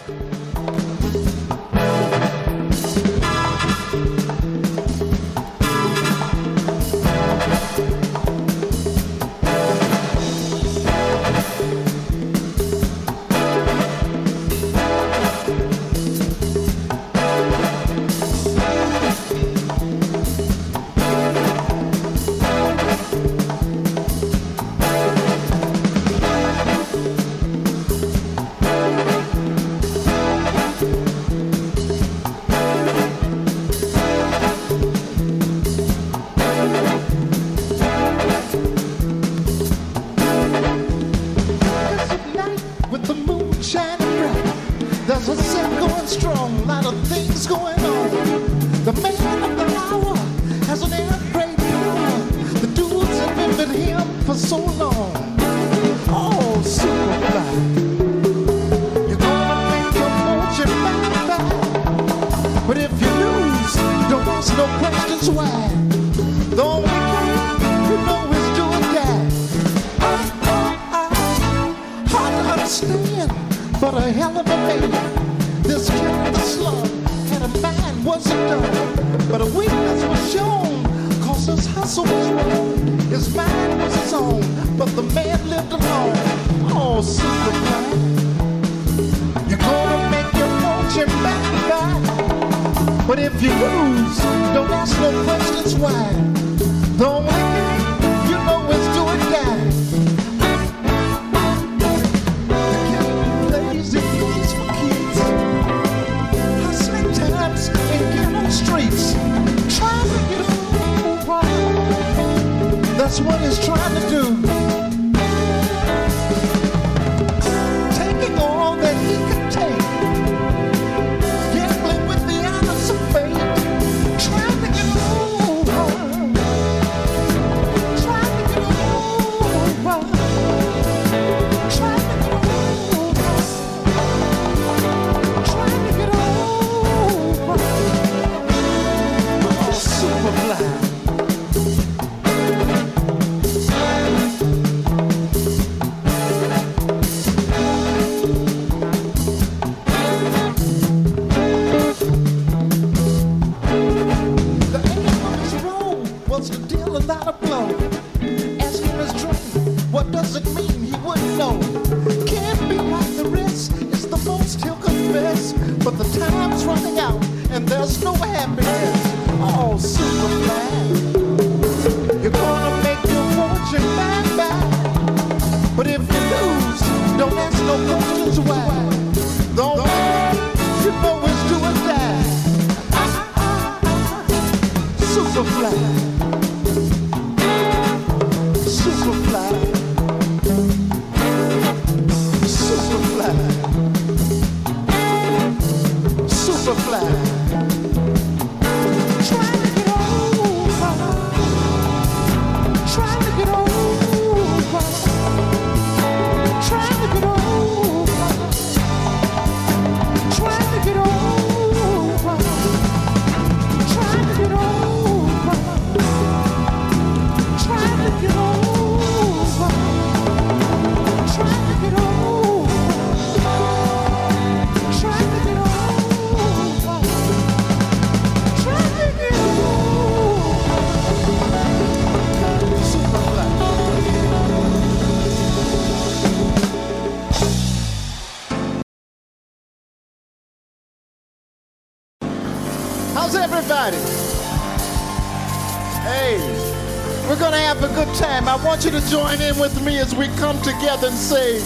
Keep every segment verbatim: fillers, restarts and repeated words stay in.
I want you to join in with me as we come together and say,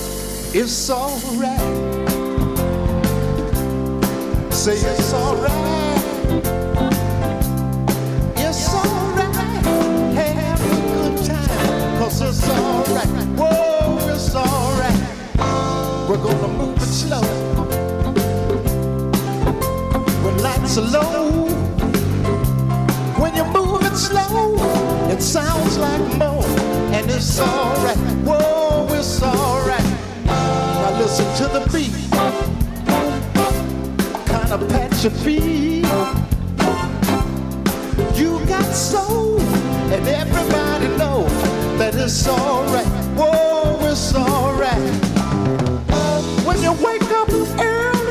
it's all right. Say it's all right. It's all right. Have a good time, 'cause it's all right. Whoa, it's all right. We're gonna move it slow. When lights are low, when you move it slow, it sounds like more, and it's all right. Whoa, it's all right. Now listen to the beat. Kind of pat your feet. You got soul, and everybody know that it's all right. Whoa, it's all right. When you wake up early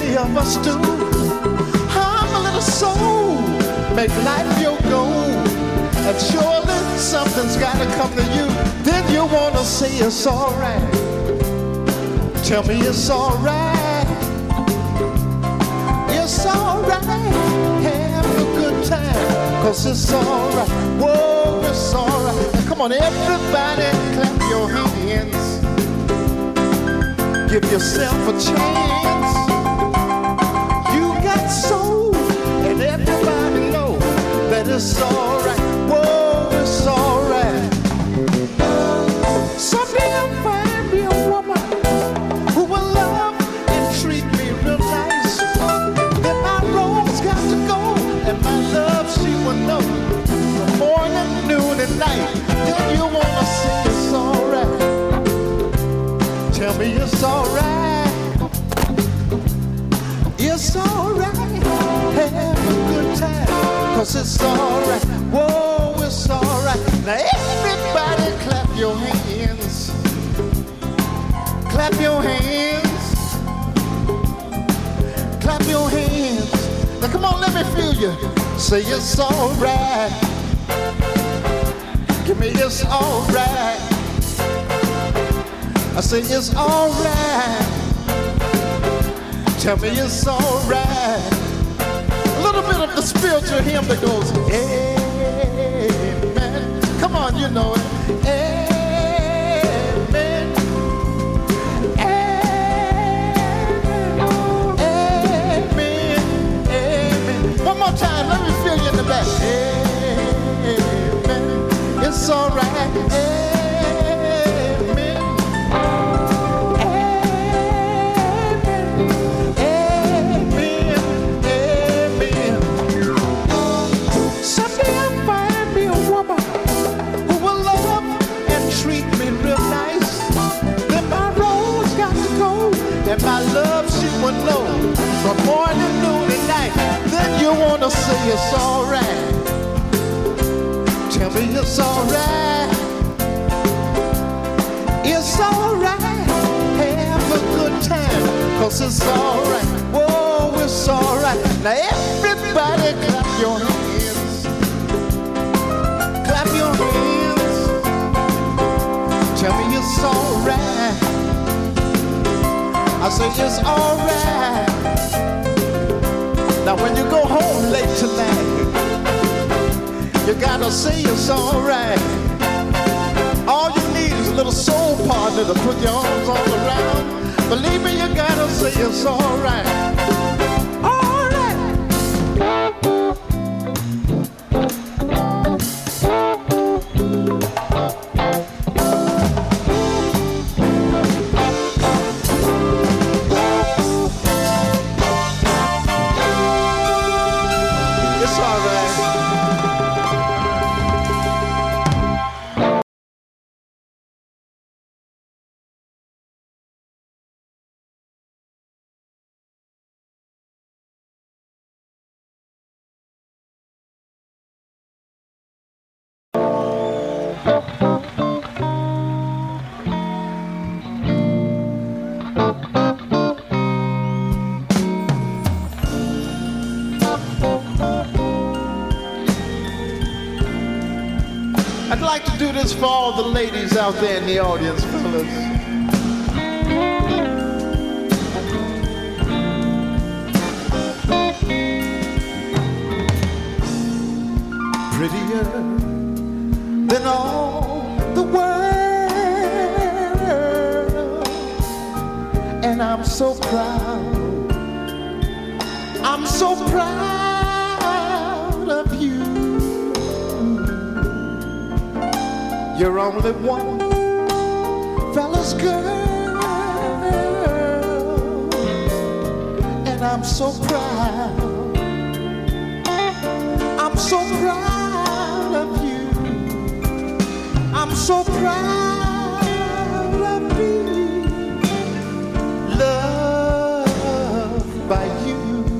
many of us do. I'm a little soul, make life your goal, and surely something's gotta come to you. Then you wanna say it's alright. Tell me it's alright. It's alright. Have a good time, 'cause it's alright. Whoa, it's alright. Now come on, everybody, clap your hands. Give yourself a chance. You got soul, and everybody know that it's alright. Whoa, it's alright. Someday I'll find me a woman who will love and treat me real nice. Then my road's got to go, and my love she will know from morning, noon, and night. Then you wanna say it's alright. Tell me it's alright. It's alright. Have a good time, 'cause it's alright. Whoa, it's alright. Now everybody clap your hands. Clap your hands. Clap your hands. Now come on, let me feel you. Say it's alright. Give me it's alright. I say it's alright. Tell me it's alright. A little bit of the spiritual hymn that goes, amen. Come on, you know it. Amen. Amen. Amen. Amen. One more time, let me feel you in the back. Amen. It's alright. Amen. And my love she would know from morning, noon, and night. Then you wanna say it's alright. Tell me it's alright. It's alright. Have a good time, 'cause it's alright. Whoa, it's alright. Now everybody clap your hands. Clap your hands. Tell me it's alright. I say it's alright. Now when you go home late tonight, you gotta say it's alright. All you need is a little soul partner to put your arms all around. Believe me, you gotta say it's alright. I'd like to do this for all the ladies out there in the audience, fellas. Prettier than all the world, and I'm so proud. I'm so proud of you. You're only one fella's girl, and I'm so proud. I'm so proud of you. I'm so proud of me. Loved by you.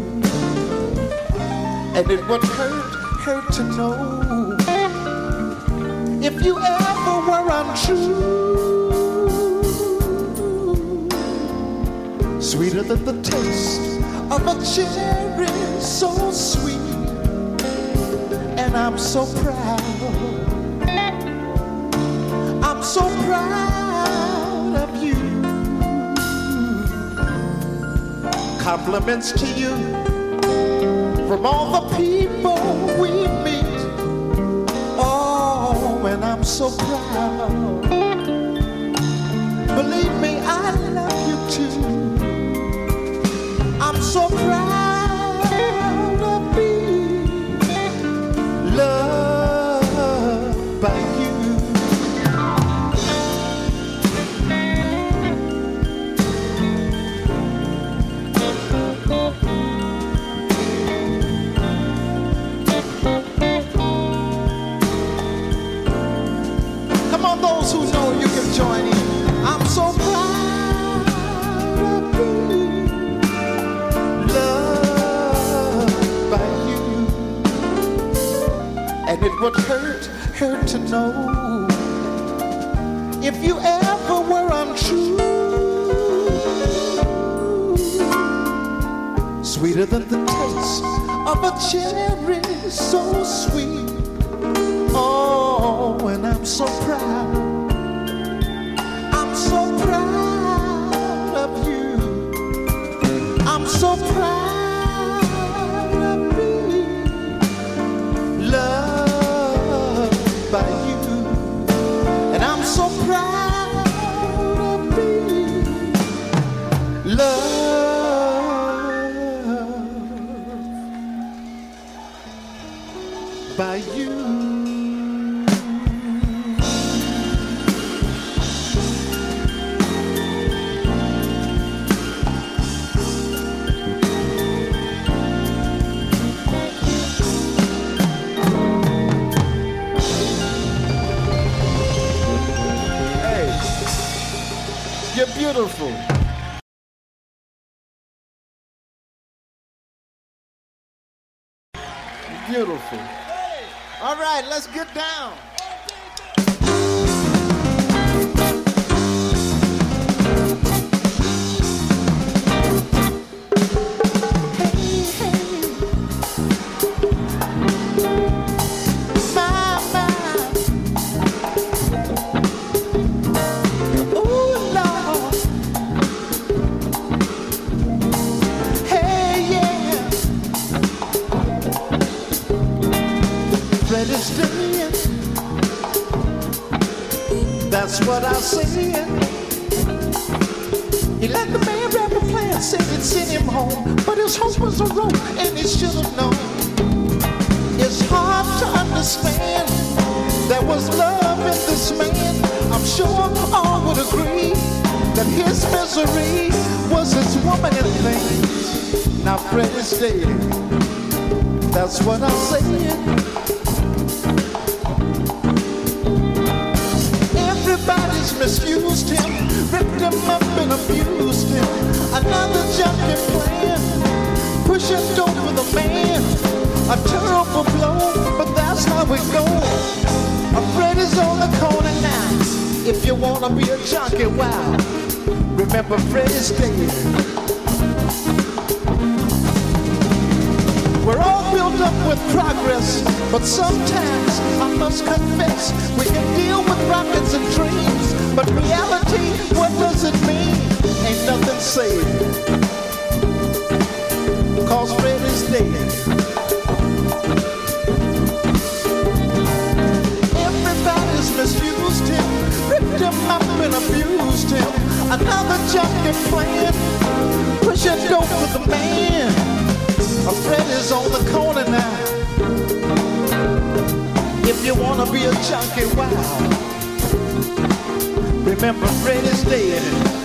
And it would hurt, hurt to know if you ever were untrue. Sweeter than the taste of a cherry so sweet, and I'm so proud. I'm so proud of you. Compliments to you from all the people we meet. Oh, and I'm so proud. Believe me, I love you too. I'm so proud of being loved by you. Come on, those who know you can join in. I'm so proud of being loved by you. And it would hurt, hurt to know if you ever were untrue. Sweeter than the taste of a cherry so sweet. Oh, and I'm so proud. I'm so proud of you. I'm so proud of being loved by you. And I'm so proud of being loved by you. You're beautiful. You're beautiful. All right, let's get down. That's what I see. He let the man grab a plan, said he'd send him home, but his hope was a rope, and he should have known. It's hard to understand there was love in this man. I'm sure all would agree that his misery was his woman and things. Now Fred is dead. That's what I'm saying. Everybody's misused him, ripped him up and abused him. Another junkie plan, pushing over the man. A terrible blow, but that's how it goes. A Fred is on the corner now. If you wanna be a junkie, wow, remember Fred is dead. We're all built up with progress, but sometimes I must confess we can deal with rockets and dreams, but reality, what does it mean? Ain't nothing said, cause Fred is dead. Everybody's misused him, ripped him up and abused him. Another junkie plan, pushing dope for the man. A Fred is on the corner now. If you wanna be a junkie, wow, remember Fred is dead.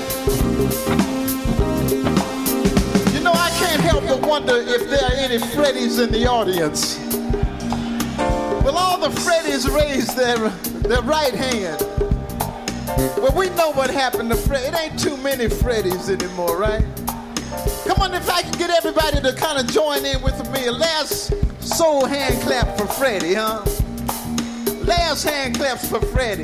You know, I can't help but wonder if there are any Freddies in the audience. Well, all the Freddies raised their, their right hand. Well, we know what happened to Fred. It ain't too many Freddies anymore, right? Come on, if I can get everybody to kind of join in with me. Last soul hand clap for Freddie, huh? Last hand claps for Freddie.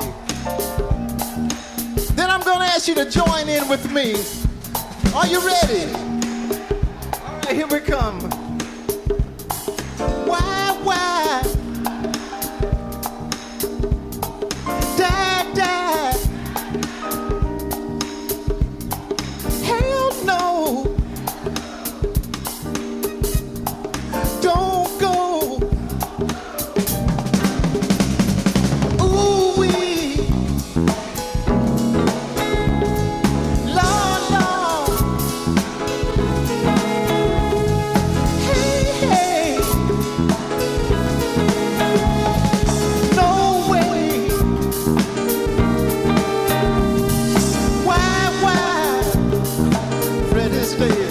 Then I'm going to ask you to join in with me. Are you ready? All right. right, here we come. Why, why? Dad, dad. Hell no. Don't go. Ooh wee. Lord, Lord. Hey, hey. No way. Why, why? Freddy's dead.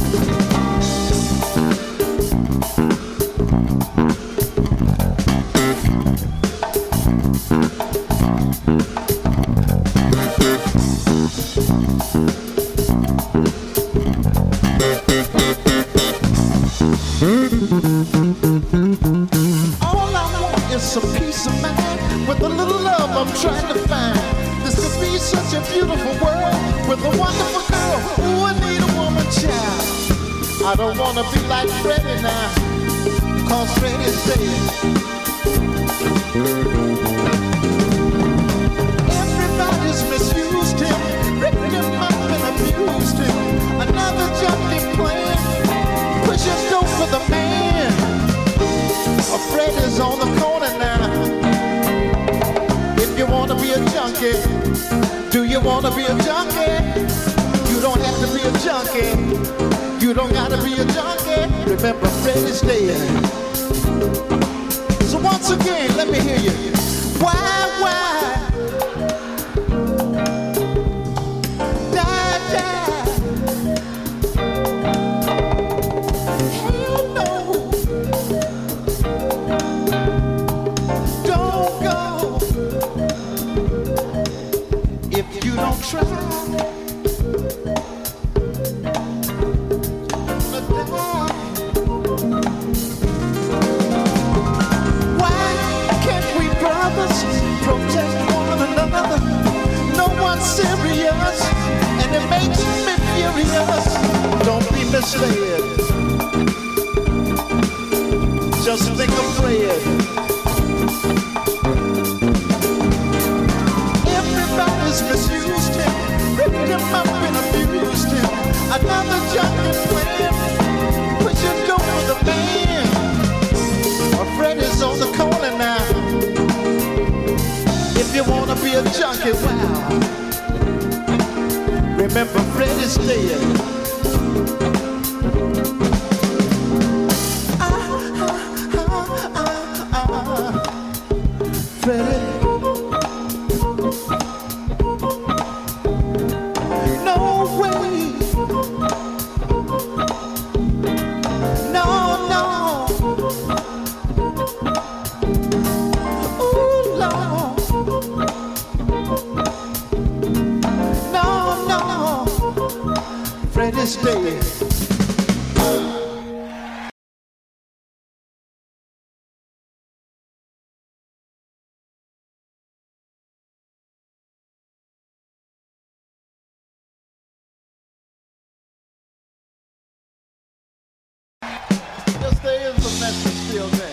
All I want is some peace of mind with a little love I'm trying to find. This could be such a beautiful world with a wonderful girl. Ooh, I need a woman child. I don't want to be like Freddie now, cause Freddie's dead. Everybody's misused him, ripped him up and abused him. Another junkie playing, pushing dope for the man. A Freddy's on the corner now. If you wanna be a junkie, do you wanna be a junkie? You don't have to be a junkie. You don't gotta be a junkie. Remember, Freddy's dead. So once again, let me hear you. Why, why? Die, die. Hell no. Don't go. If you don't try. Protect one another. No one's serious, and it makes me furious. Don't be misled. Just think of Fred. Everybody's misused him, ripped him up and abused him. Another junkie plan, pushing dope for the man. A Fred is on the corner now. If you wanna be a junkie, wow. Remember, Fred is dead. Ah, ah, ah, ah, ah. Freddie. No way. No, no. Ooh, Lord. No, no, Freddy's dead. Yes, there is a message still there.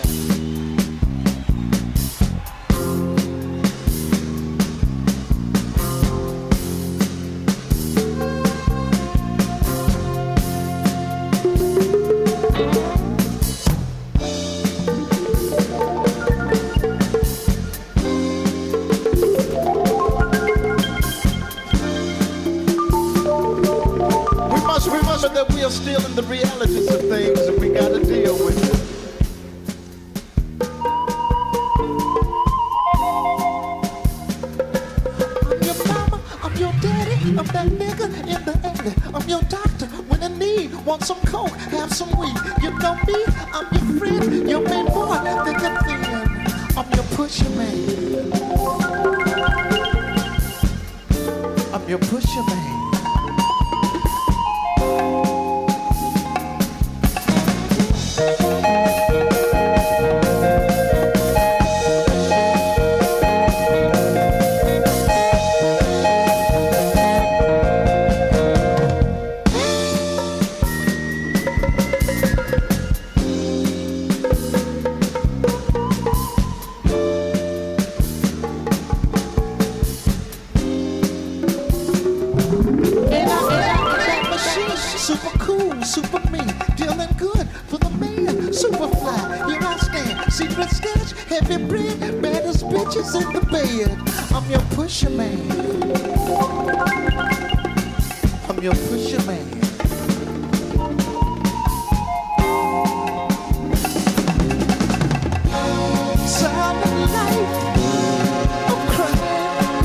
Remember that we are still in the realities of things that we gotta deal with. I'm your mama, I'm your daddy, I'm that nigga in the alley. I'm your doctor when I need, want some coke, have some weed. You know me, I'm your friend, your main boy, thick and thin. I'm your pusher man. I'm your pusher man. always in the bed. I'm your pusher man. I'm your pusher man. Silent life of crime.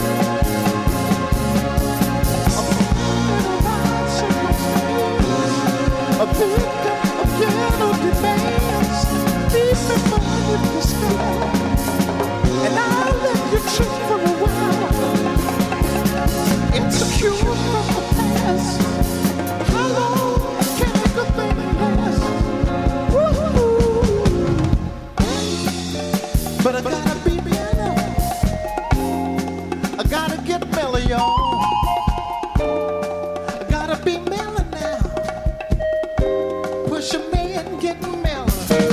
I'm around circumstance. A victim of gentle demands. Deep in my with sky. And I'll let you trip for a while. Insecure from the past. How long can a good thing last? Woo-hoo. But I gotta be mellow. I gotta get mellow, y'all. I gotta be mellow now. Push a man, get mellow.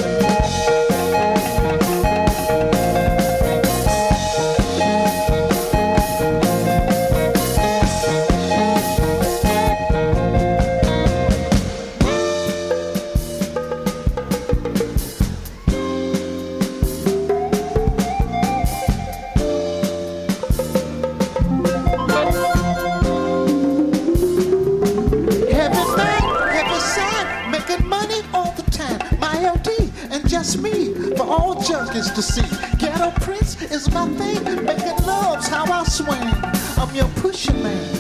Me for all junkies to see. Ghetto Prince is my thing. Making love's how I swing. I'm your pusher man.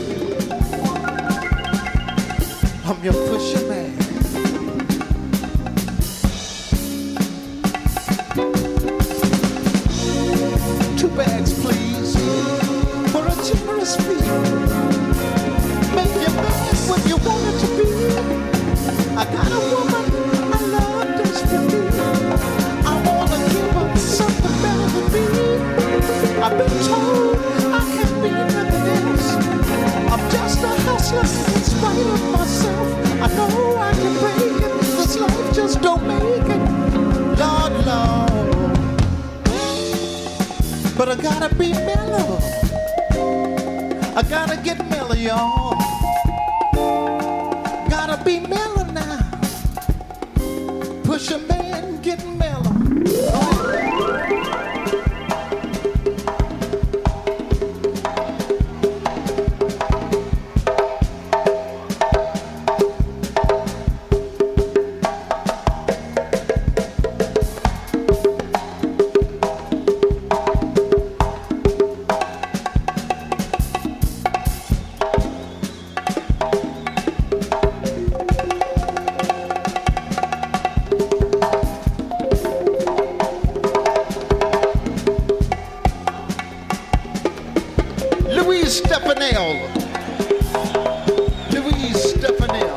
I'm your pusher man. Two bags, please, for a generous fee. Make your man what you want it to be. I got a woman I love desperately. I've been told I can't be nothing else. I'm just a hustler in spite of myself. I know I can break it. This life just don't make it. Lord, Lord. But I gotta be mellow. I gotta get mellow, y'all. Gotta be mellow now. Push a man, get mellow. Louise Stefanel. Louise Stefanel.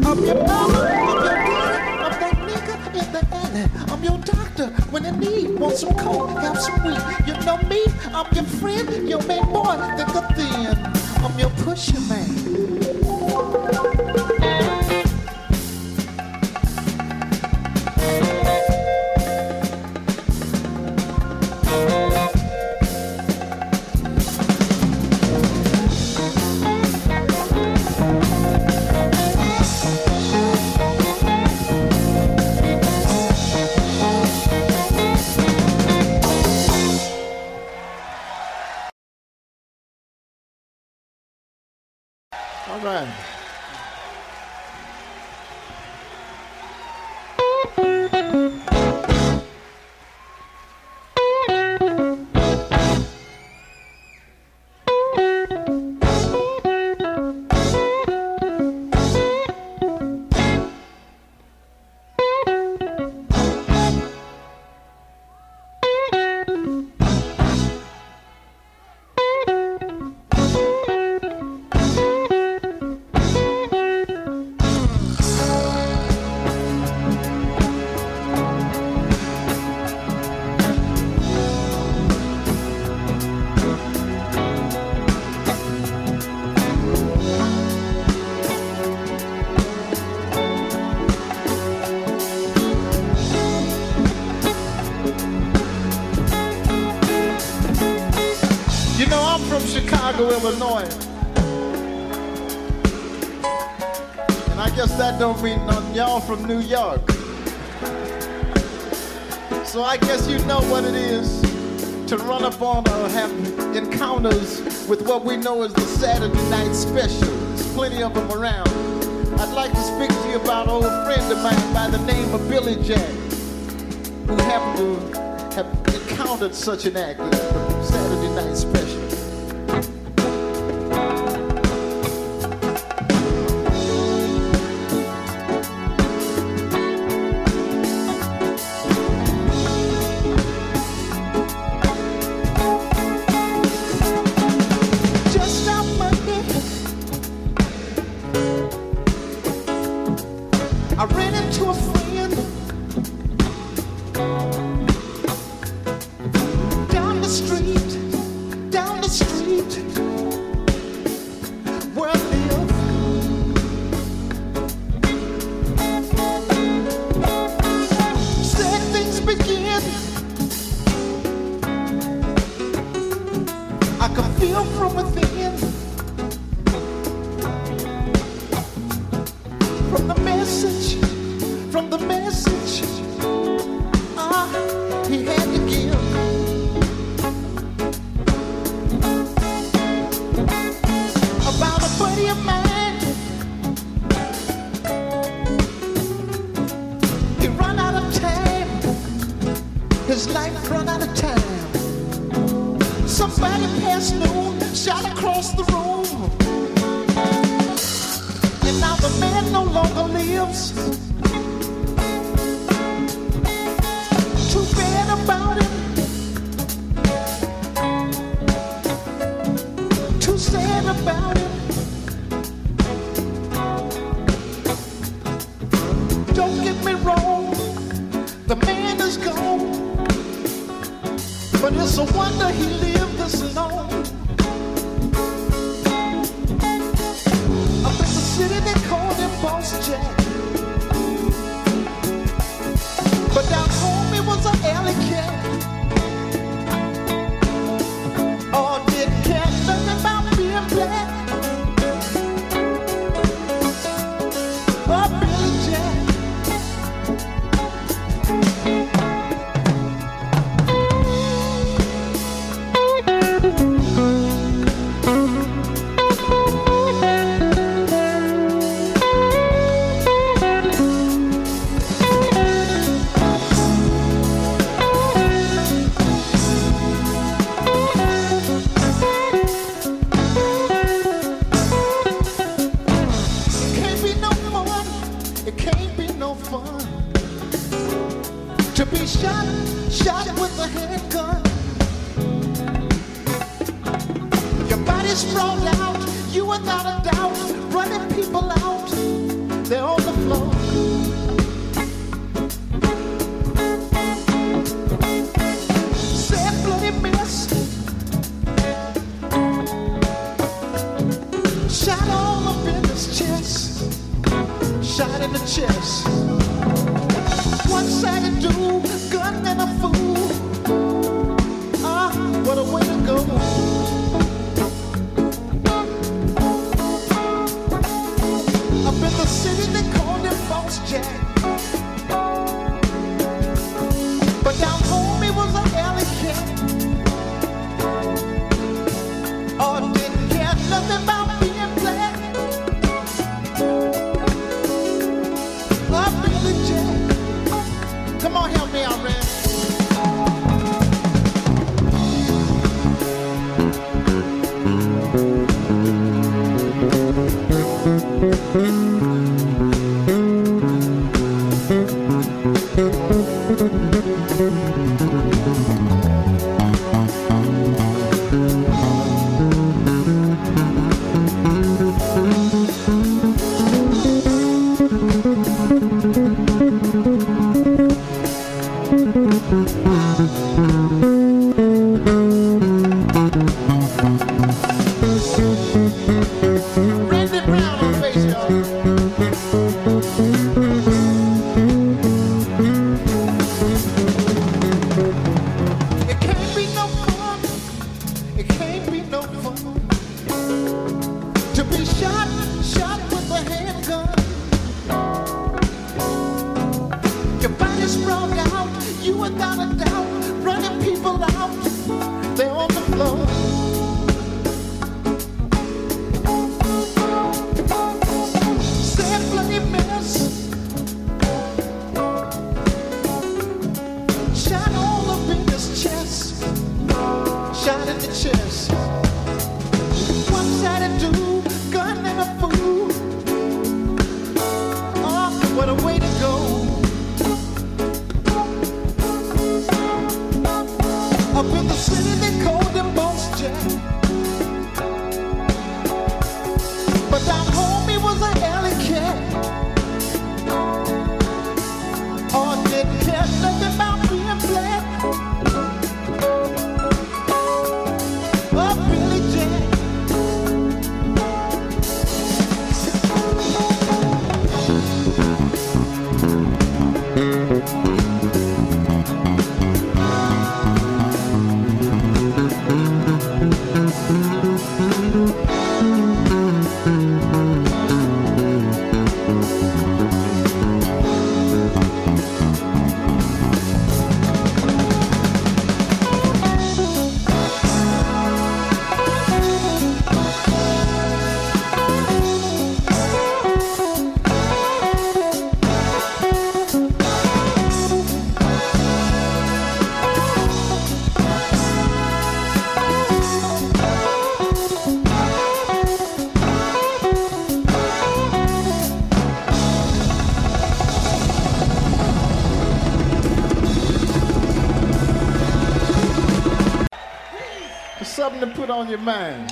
I'm your mama, I'm your daddy, I'm that nigga in the alley. I'm your doctor when you need, want some coke, have some weed. You know me, I'm your friend, your main boy, thick or thin. I'm your pusher man. All right. Chicago, Illinois. And I guess that don't mean nothing. Y'all from New York. So I guess you know what it is to run up on or have encounters with what we know as the Saturday Night Special. There's plenty of them around. I'd like to speak to you about an old friend of mine by the name of Billy Jack, who happened to have encountered such an act as the Saturday Night Special. I ran into a friend down the street, down the street where I live. Sad things begin. I can feel from within. From the message, from the message, ah, he had to give. About a buddy of mine, he run out of time, his life run out of time. Somebody past noon, shot across the room. And now the man no longer lives. Too bad about him. Too sad about him. Don't get me wrong, the man is gone, but it's a wonder he lived this long. City they called him Boss Jack, but down home he was an alley cat. Oh, didn't care nothing about being black. Oh, Billy Jack. To be shot, shot with a handgun. Your body's sprawled out, you without a doubt, running people out. They're all shot in the chest. What's that to do? Gun and a fool. Ah, what a way to go. Up in the city they called him Boss Jack. But down home he was an alley cat. Oh, didn't care nothing about being black. Oh, Billy Jack. Come on, help me out, man. Randy Brown on bass, y'all. It can't be no fun. It can't be no fun to be shot, shot with a handgun. Your body's sprung out, you without a doubt, running people out. They're on the floor. Sad bloody mess. Shot all up in his chest. Shot in the chest. What's that to do? Gun and a fool. Oh, what a way to go. Up in the city they called him Boss Jack. But down home he was an alley cat. Oh, didn't care nothing about being black. Oh, Billy Jack. Something to put on your mind.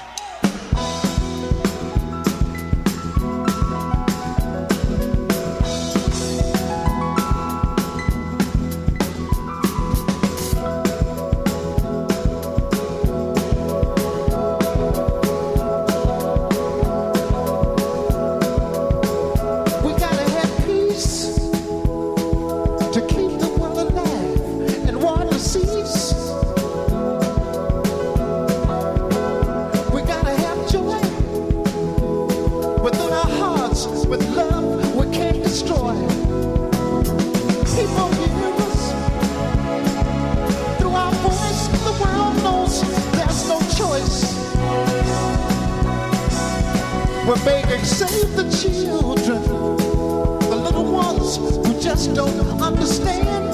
We gotta have peace to keep the world alive and war to cease. We gotta have joy within our hearts. With love we can't destroy. People hear us through our voice. The world knows there's no choice. We're begging, save the children, the little ones who just don't understand.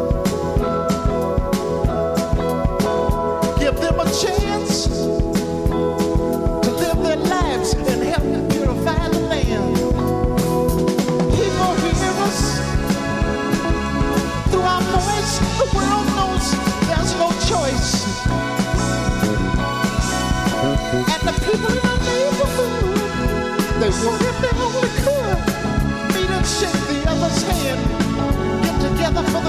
Give them a chance to live their lives and help purify the land. People hear us through our voice. The world knows there's no choice. And the people in our neighborhood, they would if they only could meet and shake the other's hand. Get together for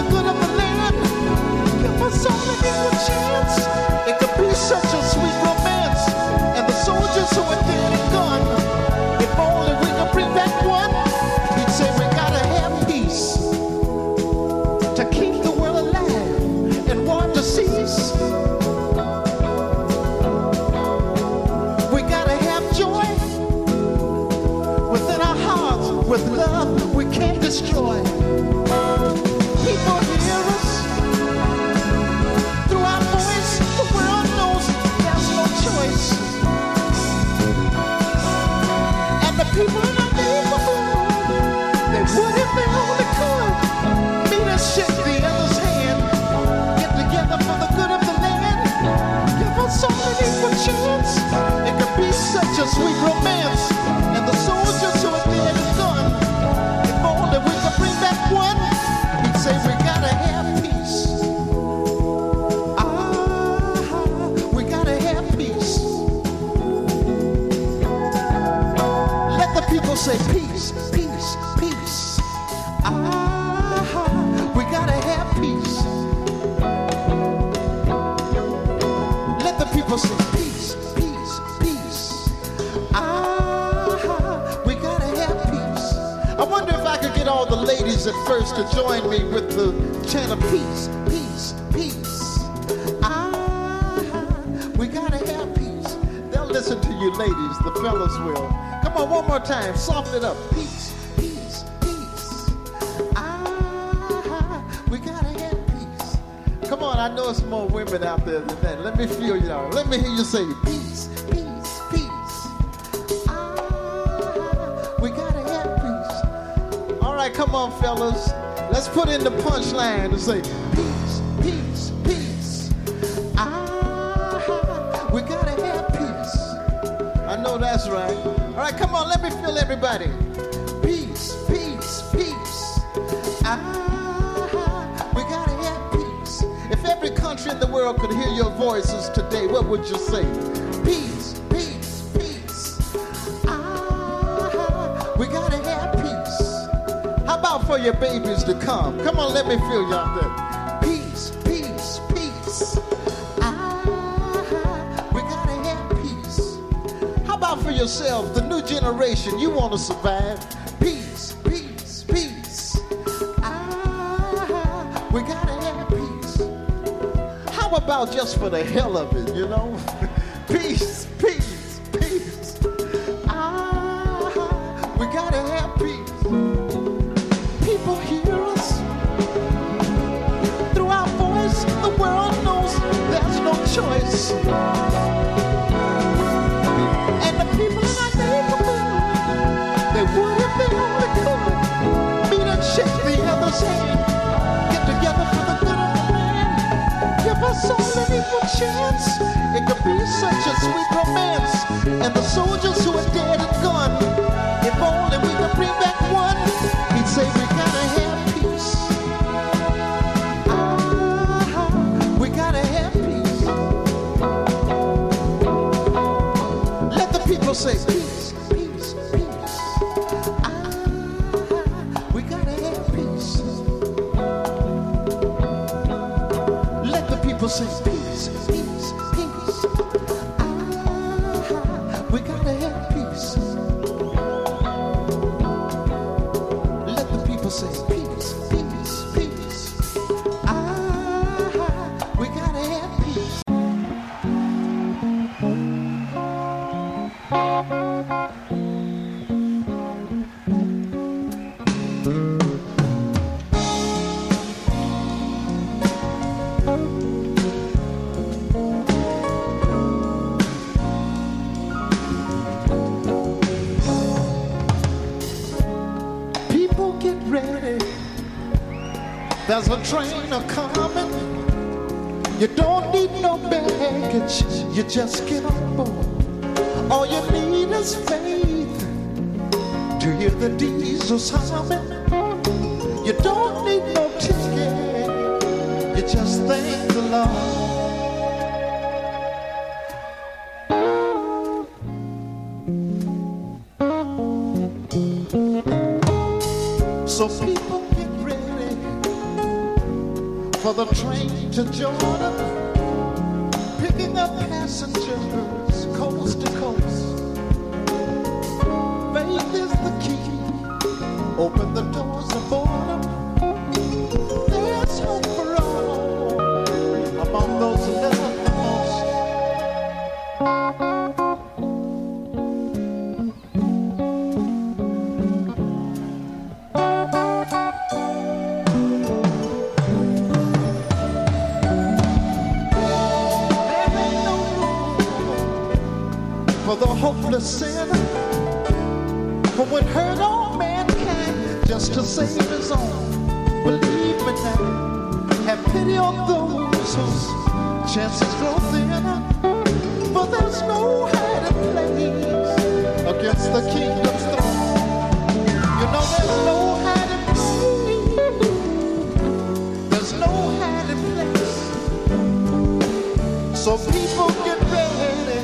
with love we can't destroy. People hear us through our voice. The world knows there's no choice. And the people in our neighborhood, they would if they only could. Meet us, shake the other's hand, get together for the good of the land. Give us all an equal chance. It could be such a sweet romance. And the soldiers who are dead and gone, if only we could bring back one, he'd say we gotta have peace. Ah, we gotta have peace. Let the people say peace, peace, peace. Ah, we gotta have peace. Let the people say peace, peace, peace. Ah, we gotta have peace. I wonder if I could get all the ladies at first to join me with the chant of peace, peace, peace. Ah, we gotta have peace. They'll listen to you ladies, the fellas will. Come on, one more time, soften it up. Peace, peace, peace. Ah, we gotta have peace. Come on, I know it's more women out there than that. Let me feel y'all. Let me hear you say peace, peace, peace. Ah, we gotta have peace. All right, come on, fellas. Let's put in the punchline and say peace, peace, peace. Ah, we gotta have peace. I know that's right. All right, come on, let me feel everybody. Peace, peace, peace. Ah, we gotta have peace. If every country in the world could hear your voices today, what would you say? Peace, peace, peace. Ah, we gotta have peace. How about for your babies to come? Come on, let me feel y'all there. Peace, peace, peace. Ah, we gotta have peace. How about for yourself, the new generation, you want to survive? Peace, peace, peace. Ah, we gotta have peace. How about just for the hell of it, you know? Peace, peace, peace. Ah, we gotta have peace. People hear us through our voice. The world knows there's no choice. And the people in our neighborhood, they would if they only could. Meet and shake the other's hand, get together for the good of the land. Give us all an equal chance. It could be such a sweet romance. And the soldiers who are dead and gone, if only we could bring back one, he'd say we gotta have peace. Ah, we gotta have peace. Let the people say peace, peace, peace. Ah, we gotta have peace. Let the people say peace, peace, peace. Ah, we gotta have peace. Let the people say peace, peace, peace. Ah, we gotta have peace. People get ready. There's a train a-coming. You don't need no baggage. You just get on board. All you need is faith to hear the diesels humming. You don't need no ticket. You just thank the Lord. So people get ready for the train to Jordan, picking up passengers coast to coast. Faith is the key. Open the doors of boredom. There's hope for all among those who love the most. the sinner who would hurt all mankind just to save his own. Believe me now, have pity on those whose chances grow thinner. For there's no hiding place against the kingdom's throne. You know there's no hiding place. There's no hiding place. So people get ready.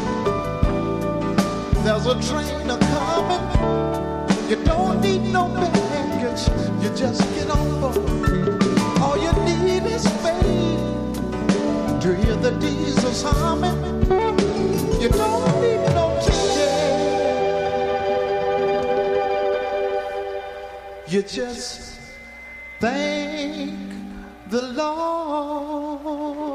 There's a train a-coming. You don't need no baggage. You just get on board. All you need is faith to hear the diesels humming. You don't need no ticket. You just thank the Lord.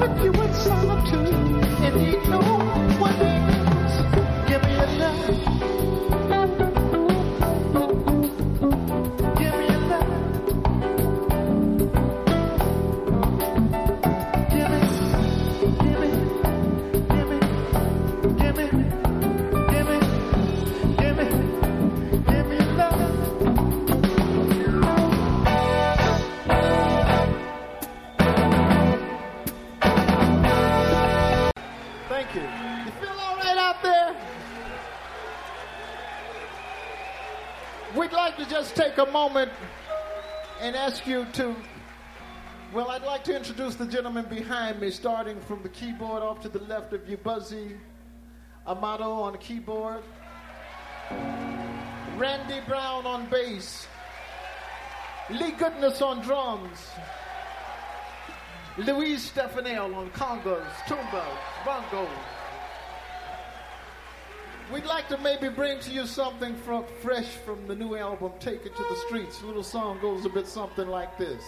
with you in solitude, and you know what it is. Give me a love. Give me a love. Give me, give me, give me, give me, give me, give me, give me love. Thank you. You feel all right out there? We'd like to just take a moment and ask you to, well, I'd like to introduce the gentleman behind me, starting from the keyboard off to the left of you, Buzzy Amato on the keyboard, Randy Brown on bass, Lee Goodness on drums, Louise Stefanel on congas, tumbas, bongos. We'd like to maybe bring to you something from fresh from the new album, Take It to the Streets. A little song goes a bit something like this.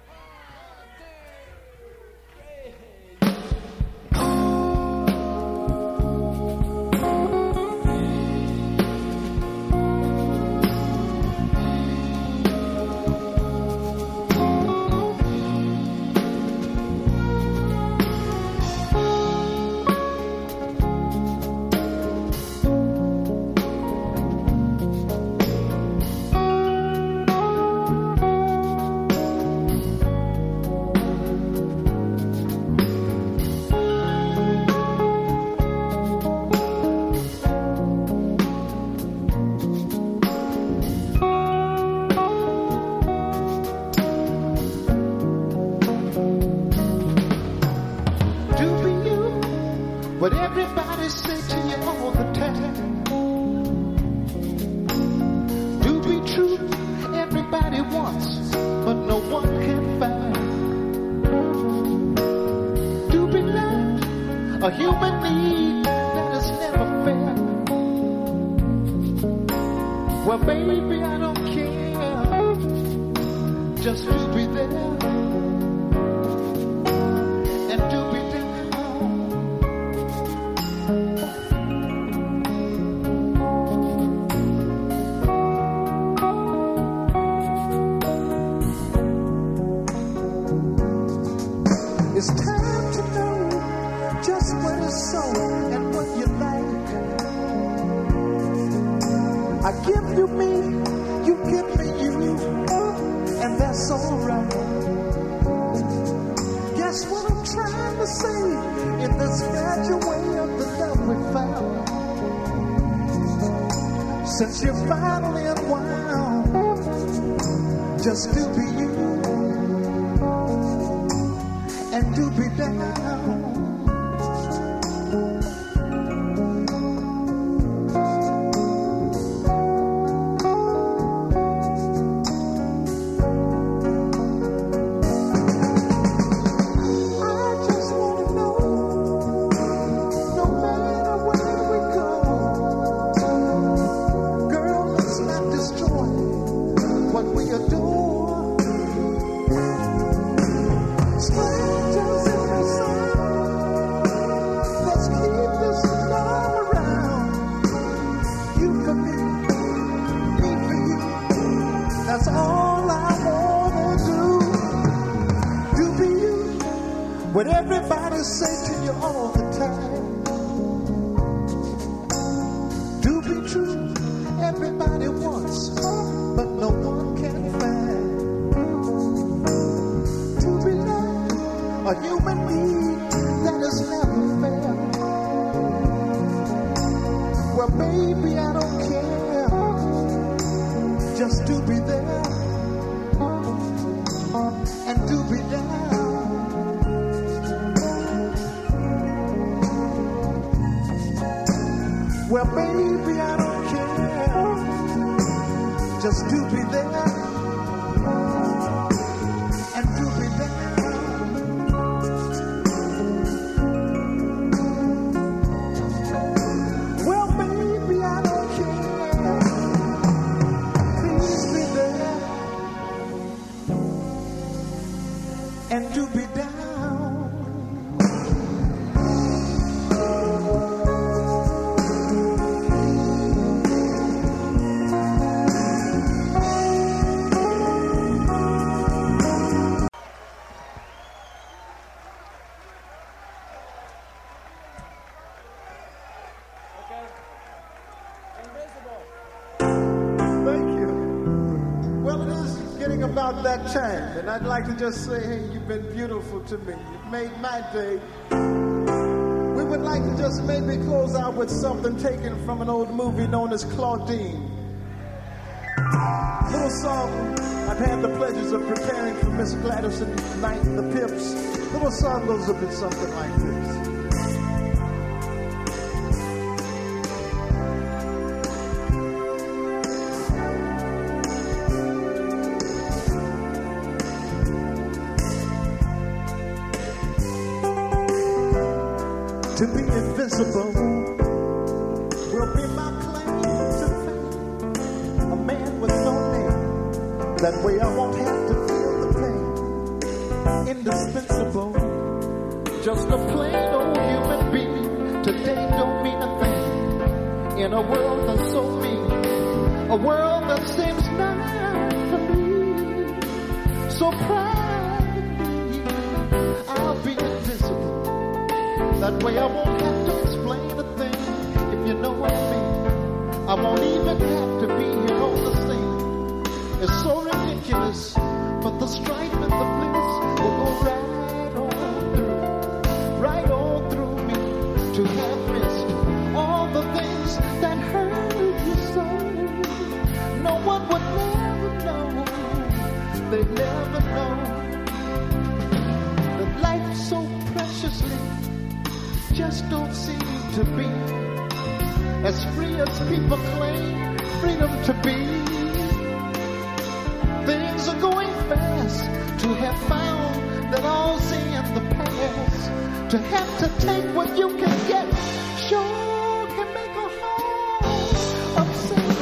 What everybody say to you all the time. Do be true, everybody wants, but no one can find. Do be loved, a human need that is never fair. Well, baby, I don't care, just to be there. It's time to know just what is so and what you like. I give you me, you give me you, and that's alright. Guess what I'm trying to say in this fragile way of the love we found? Since you're finally unwound, just to be you. And to be down. That's all I wanna do. Do be you. What everybody say to you all the time. Do be true. Everybody wants, but no one can find. To be loved, a human being that is never fair. Well, baby, I don't care. Just to be there and to be down. Well, baby, I don't care. Just to be there and to be down. Well, baby, I don't care. And to be down. about that time, and I'd like to just say, hey, you've been beautiful to me. You've made my day. We would like to just maybe close out with something taken from an old movie known as Claudine. Little song I've had the pleasures of preparing for Miss Gladys and Knight and the Pips. Little song goes a bit something like this. To be invisible will be my claim to fame. A man with no name, that way I won't have to feel the pain. Indispensable, just a plain old human being. Today don't mean a thing in a world that's so mean, a world that seems not for me. So proud of me, I'll be invisible. That way I won't have to explain a thing, if you know what I mean. I won't even have to be here on the scene. It's so ridiculous, but the strife and the bliss will go right on through, right on through me. To have missed all the things that hurt you so. No one would never know, they'd never know that life's so preciously just don't seem to be as free as people claim freedom to be. Things are going fast. To have found that all's in the past. To have to take what you can get sure can make a heart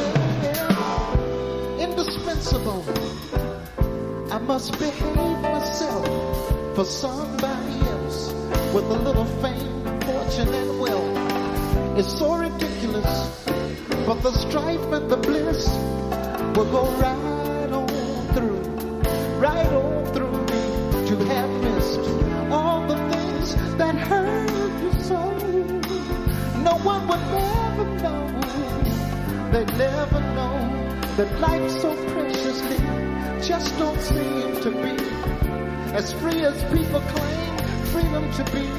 upset. Indispensable. I must behave myself for somebody else with a little fame, fortune and wealth. It's so ridiculous, but the strife and the bliss will go right on through, right on through me. To have missed all the things that hurt you so. No one would never know, they'd never know that life so preciously just don't seem to be as free as people claim freedom to be.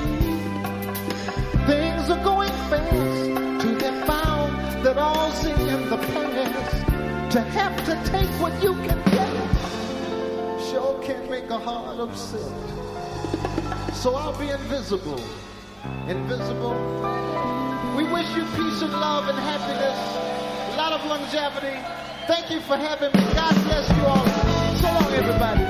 Things are going fast. To have found that all's in the past. To have to take what you can get sure can make a heart upset. So I'll be invisible. Invisible. We wish you peace and love and happiness. A lot of longevity. Thank you for having me. God bless you all. So long, everybody.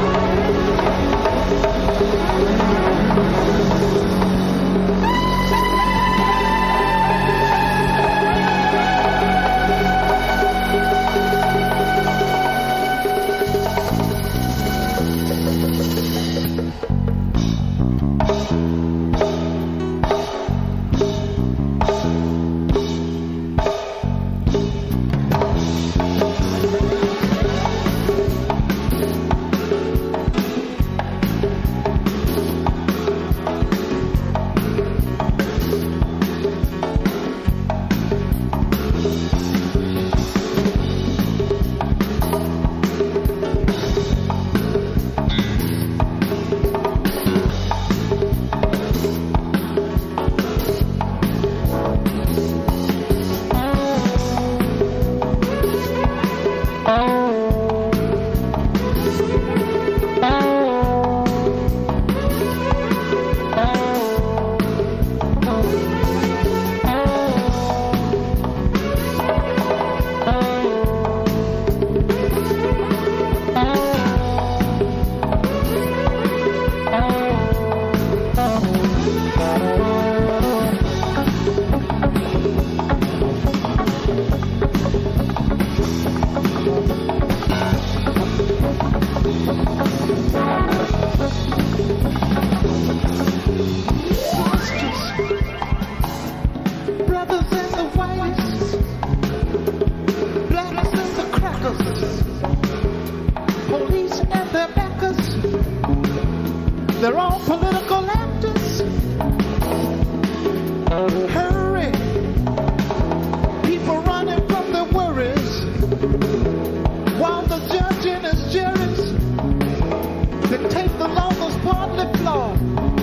Thank you. They're all political actors. Hurry. People running from their worries while the judge and his juries dictate the law that's partly flawed.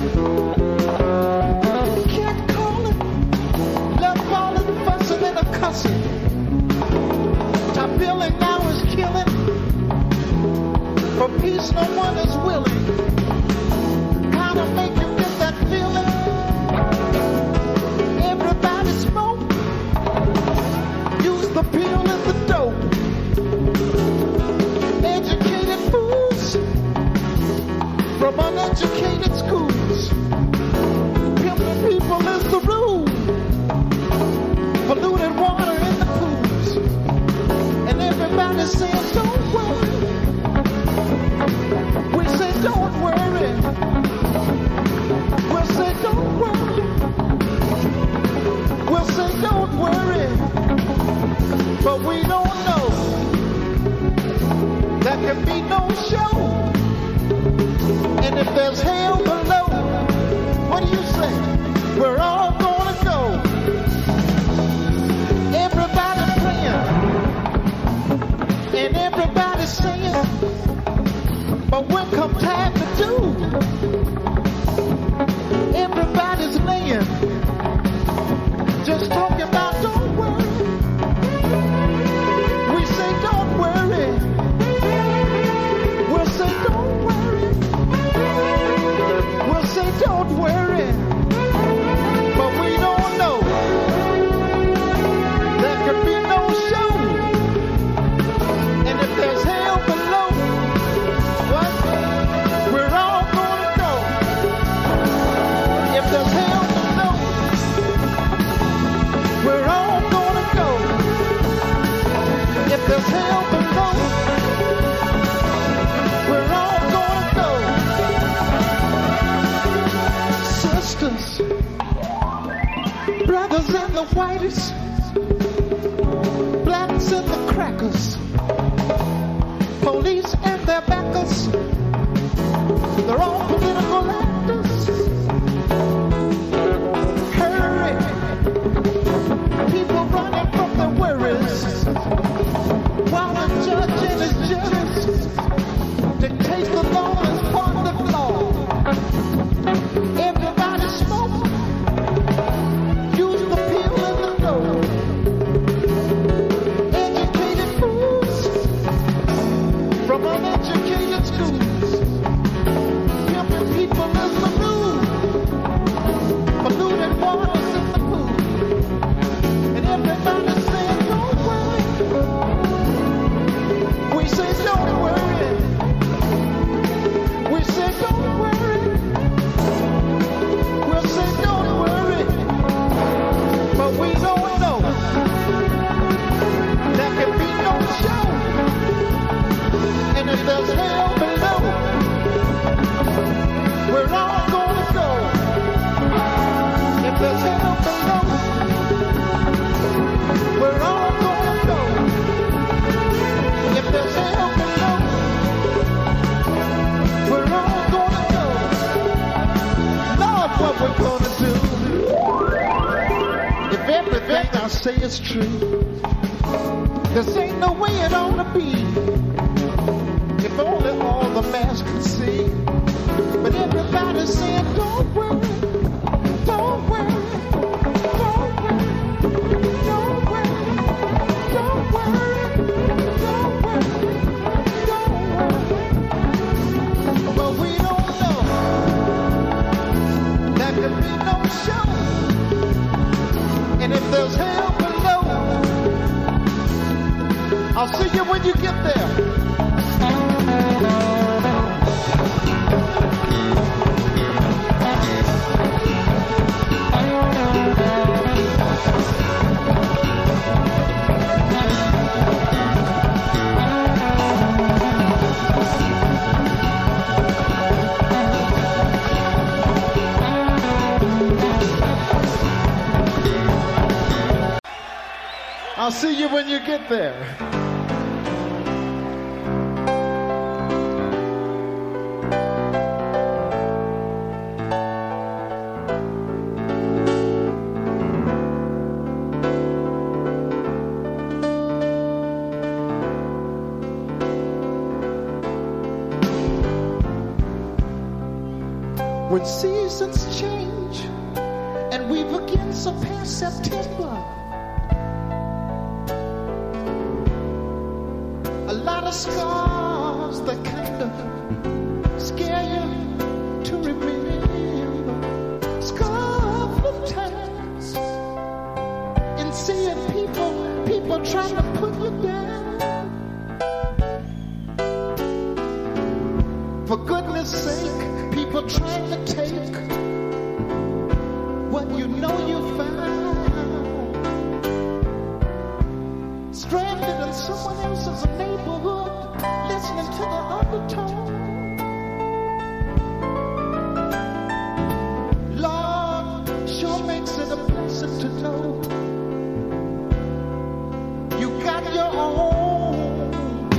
Can't call it love falling, fussing and a cussing. Top billing now is killing. For peace no one is willing. How to make you get that feeling? Everybody smoke. Use the pill and the dope. Educated fools from uneducated schools. Pimping people is the rule. Polluted water in the pools. And everybody saying don't worry. We say don't worry. We'll say don't worry. We'll say don't worry. But we don't know. There can be no show. And if there's hell below, what do you say? We're all gonna go. Everybody praying. And everybody saying. But when come time to do, everybody's laying, just talking about don't worry. We say don't worry. We'll say don't worry. We'll say don't worry. But we don't know. There could be no show. And if there's hell below, what? We're all gonna go. If there's hell below, we're all gonna go. If there's hell below, we're all gonna go. Sisters, brothers and the whiteys, blacks and the crackers, police and their backers, they're all political actors. Hurry. People running from their worries while the judge and his juries dictate the law as part of the law. Everybody smoke. Use the pill and the dope. Educated fools from uneducated schools. Pimping people is the rule. Polluted waters in the pool. And everybody saying don't worry. We say don't worry. We say don't worry. We'll say don't worry. But we don't know. There can be no show. And if there's hell below, we're all gonna go. If there's hell below, we're all gonna go. If there's hell below, we're all gonna go. Lord, what we're gonna do? If everything I say is true, this ain't no way it ought to be. If only all the mass could see. But everybody's saying don't worry, don't worry, don't worry, don't worry, don't worry, don't worry, don't worry. But we don't know. There could be no show. And if there's hell below, I'll see you when you get there. I'll see you when you get there. When seasons change and we've again surpassed September, a lot of scars that kind of scare you to remember. Scars of times in seeing people, people trying to put you down. For goodness sake, people trying to take what you know you found. Stranded in someone else's neighborhood, listening to the undertone. Lord, sure makes it a blessing to know you got your own.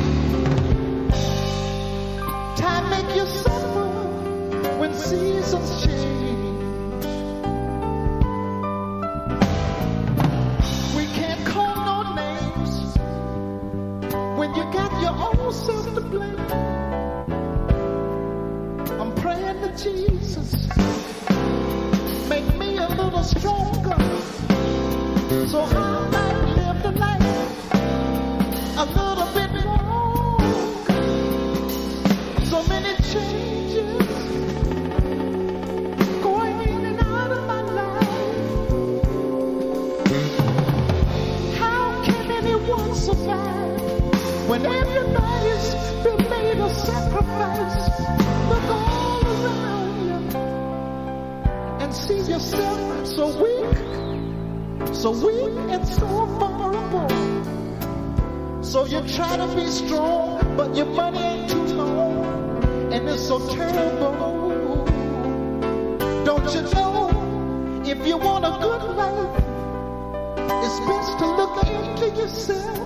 Time make you suffer when seasons change. We can't call no names when you got your own self to blame. I'm praying to Jesus, make me a little stronger, so I might live the life a little bit longer. So many changes going in and out of my life. How can anyone survive when everybody's been made a sacrifice? Look all around you and see yourself so weak, so weak and so vulnerable. So you try to be strong, but your money ain't too long, and it's so terrible. Don't you know, if you want a good life, it's best to look into yourself.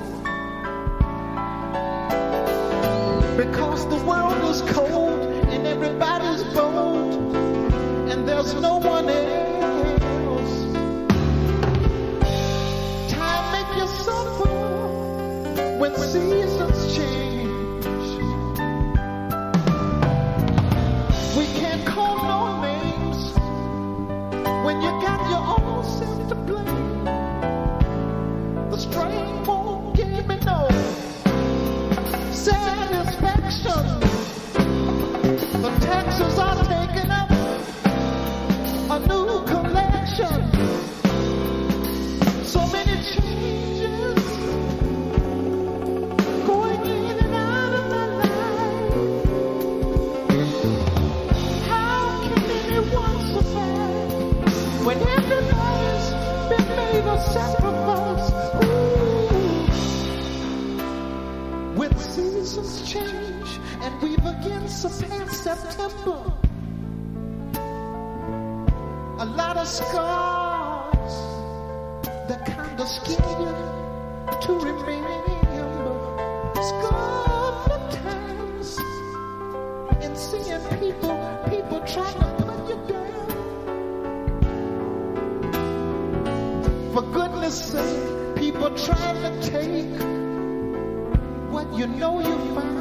Because the world is cold and everybody's bold, and there's no one else. Time make you suffer when seasons change. We can't call no names when you got your own self to blame. The strain won't give me no satisfaction. The taxes are taking up a new collection. So many changes going in and out of my life. How can anyone survive when everybody's been made a sacrifice? Ooh. When seasons change and we've again surpassed September, a lot of scars that kind of scare you to remember. Scars of times in seeing people, people trying to put you down. For goodness sake, people trying to take what you know you found.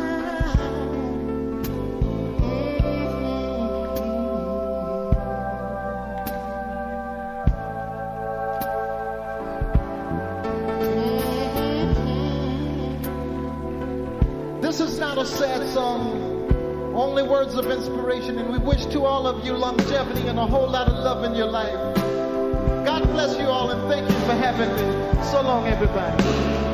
This is not a sad song, only words of inspiration, and we wish to all of you longevity and a whole lot of love in your life. God bless you all, and thank you for having me. So long, everybody.